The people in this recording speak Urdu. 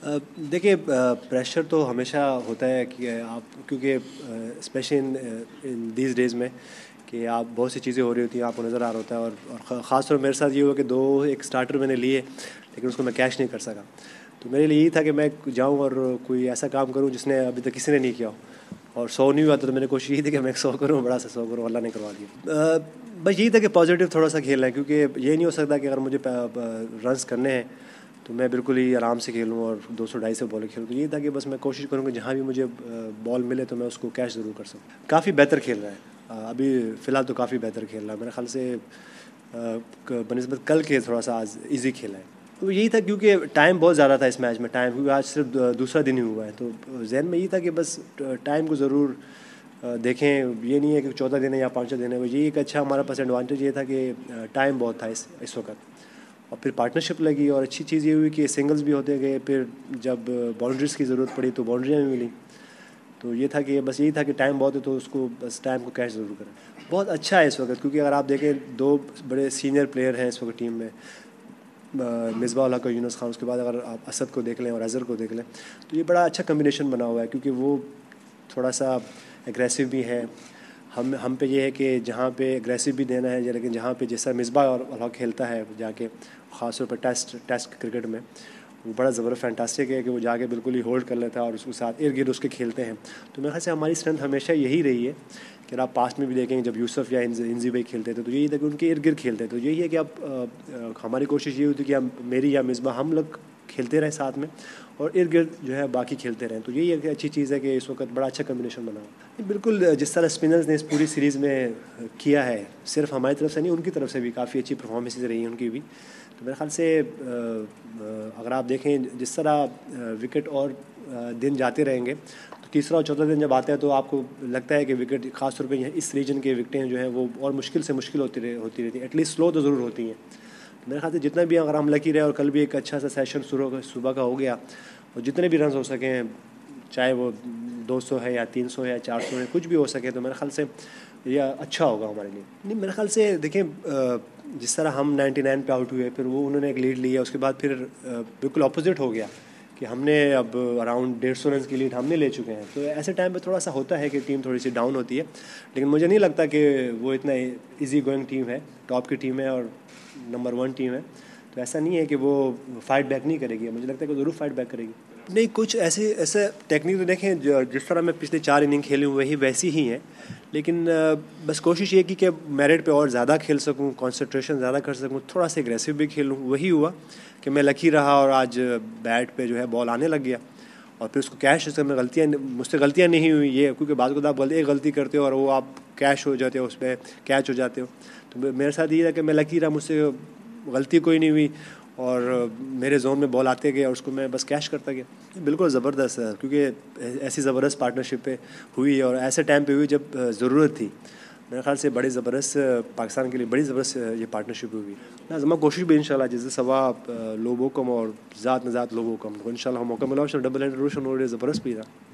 دیکھیے پریشر تو ہمیشہ ہوتا ہے کہ آپ کیونکہ اسپیشلی ان دیز ڈیز میں کہ آپ بہت سی چیزیں ہو رہی ہوتی ہیں، آپ کو نظر آ رہا ہوتا ہے، اور خاص طور میرے ساتھ یہ ہوا کہ ایک اسٹارٹر میں نے لیے لیکن اس کو میں کیش نہیں کر سکا. تو میرے لیے یہی تھا کہ میں جاؤں اور کوئی ایسا کام کروں جس نے ابھی تک کسی نے نہیں کیا ہو، اور 100 نہیں ہوا تو میں نے کوشش یہ تھی کہ میں 100 کروں، بڑا سا 100 کروں. اللہ نے کروا دیا. بس یہی تھا کہ پازیٹیو تھوڑا سا کھیلنا ہے، کیونکہ یہ نہیں ہو سکتا کہ اگر مجھے رنس کرنے ہیں تو میں بالکل ہی آرام سے کھیلوں اور 200-250 بالیں کھیلوں. تو یہ تھا کہ بس میں کوشش کروں کہ جہاں بھی مجھے بال ملے تو میں اس کو کیچ ضرور کر سکوں. کافی بہتر کھیل رہا ہے ابھی فی الحال، تو کافی بہتر کھیل رہا ہے میرے خیال سے بنسبت کل کے تھوڑا سا آج ایزی کھیلا ہے. تو یہی تھا کیونکہ ٹائم بہت زیادہ تھا اس میچ میں، ٹائم کیونکہ آج صرف دوسرا دن ہی ہوا ہے، تو ذہن میں یہی تھا کہ بس ٹائم کو ضرور دیکھیں. یہ نہیں ہے کہ 14 دن ہے یا 5 دن ہے، یہ ایک اچھا ہمارا پاس ایڈوانٹیج یہ تھا کہ ٹائم بہت تھا اس وقت. اور پھر پارٹنرشپ لگی، اور اچھی چیز یہ ہوئی کہ سنگلز بھی ہوتے گئے، پھر جب باؤنڈریز کی ضرورت پڑی تو باؤنڈریاں بھی ملیں. تو یہ تھا کہ بس یہی تھا کہ ٹائم بہت ہے تو اس کو بس ٹائم کو کیچ ضرور کریں. بہت اچھا ہے اس وقت، کیونکہ اگر آپ دیکھیں 2 بڑے سینئر پلیئر ہیں اس وقت ٹیم میں، مصباح الحق اور یونس خان. اس کے بعد اگر آپ اسد کو دیکھ لیں اور اظہر کو دیکھ لیں تو یہ بڑا اچھا کمبینیشن بنا ہوا ہے، کیونکہ وہ تھوڑا سا اگریسو بھی ہیں. ہم پہ یہ ہے کہ جہاں پہ اگریسو بھی دینا ہے، لیکن جہاں پہ جیسا مصباح اور الحق کھیلتا ہے جا کے، خاص طور پر ٹیسٹ کرکٹ میں، وہ بڑا زبردست فینٹاسٹک ہے کہ وہ جا کے بالکل ہی ہولڈ کر لیتا ہے اور اس کے ساتھ ارد گرد اس کے کھیلتے ہیں. تو میرے خیال سے ہماری اسٹرینتھ ہمیشہ یہی رہی ہے کہ آپ پاسٹ میں بھی دیکھیں گے جب یوسف یا انزی بھائی کھیلتے تھے تو یہی تھا کہ ان کے ارد گرد کھیلتے. تو یہی ہے کہ اب ہماری کوشش یہ ہوتی کہ میری یا مصباح ہم لوگ کھیلتے رہیں ساتھ میں، اور ارد گرد جو ہے باقی کھیلتے رہیں. تو یہی ایک اچھی چیز ہے کہ اس وقت بڑا اچھا کمبینیشن بنا ہوا. بالکل جس طرح اسپنرز نے اس پوری سیریز میں کیا ہے، صرف ہماری طرف سے نہیں، ان کی طرف سے بھی کافی اچھی پرفارمنسز رہی ہیں ان کی بھی. تو میرے خیال سے اگر آپ دیکھیں جس طرح وکٹ اور دن جاتے رہیں گے تو تیسرا اور چوتھا دن جب آتا ہے تو آپ کو لگتا ہے کہ وکٹ خاص طور پہ اس ریجن کے وکٹیں جو ہیں وہ اور مشکل سے مشکل ہوتی رہتی ہیں، ایٹ لیسٹ سلو تو ضرور ہوتی ہیں. میرے خیال سے جتنا بھی اگر ہم لکی رہے اور کل بھی ایک اچھا سا سیشن صبح کا ہو گیا اور جتنے بھی رنز ہو سکیں، چاہے وہ 200 ہے یا 300 ہے یا 400 ہے، کچھ بھی ہو سکے، تو میرے خیال سے یہ اچھا ہوگا ہمارے لیے. نہیں میرے خیال سے دیکھیں جس طرح ہم 99 پہ آؤٹ ہوئے، پھر وہ انہوں نے ایک لیڈ لیا، اس کے بعد پھر بالکل اپوزٹ ہو گیا کہ ہم نے اب اراؤنڈ 150 رنز کی لیڈ ہم نے لے چکے ہیں. تو ایسے ٹائم پہ تھوڑا سا ہوتا ہے کہ ٹیم تھوڑی سی ڈاؤن ہوتی ہے، لیکن مجھے نہیں لگتا کہ وہ اتنا ایزی گوئنگ ٹیم ہے، ٹاپ کی ٹیم ہے اور نمبر 1 ٹیم ہے. تو ایسا نہیں ہے کہ وہ فائٹ بیک نہیں کرے گی، مجھے لگتا ہے کہ ضرور فائٹ بیک کرے گی. نہیں کچھ ایسے ٹیکنیک تو دیکھیں جس طرح میں پچھلے 4 اننگ کھیلی ہوں ویسی ہی ہیں، لیکن بس کوشش یہ کی کہ میرٹ پہ اور زیادہ کھیل سکوں، کنسنٹریشن زیادہ کر سکوں، تھوڑا سا اگریسو بھی کھیلوں. وہی ہوا کہ میں لکی رہا اور آج بیٹ پہ جو ہے بال آنے لگ گیا، اور پھر اس کو کیش میں مجھ سے غلطیاں نہیں ہوئی. یہ کیونکہ بعض کو آپ ایک غلطی کرتے ہو اور وہ آپ کیش ہو جاتے ہو، اس پہ کیچ ہو جاتے ہو. تو میرے ساتھ یہ ہے کہ میں لکی رہا، مجھ سے غلطی کوئی نہیں ہوئی اور میرے زون میں بال آتے گئے اور اس کو میں بس کیش کرتا گیا. بالکل زبردست ہے، کیونکہ ایسی زبردست پارٹنرشپ پہ ہوئی اور ایسے ٹائم پہ ہوئی جب ضرورت تھی. میرے خیال سے بڑی زبردست پاکستان کے لیے بڑی زبردست یہ پارٹنرشپ ہوئی. لازمہ کوشش بھی انشاءاللہ جیسے ثواب لوگوں کم اور ذات نہ ذات لوگوں کم، ان شاء اللہ موقع ملا ڈبل ہینڈ روشن ہو رہے زبردست بھی تھا.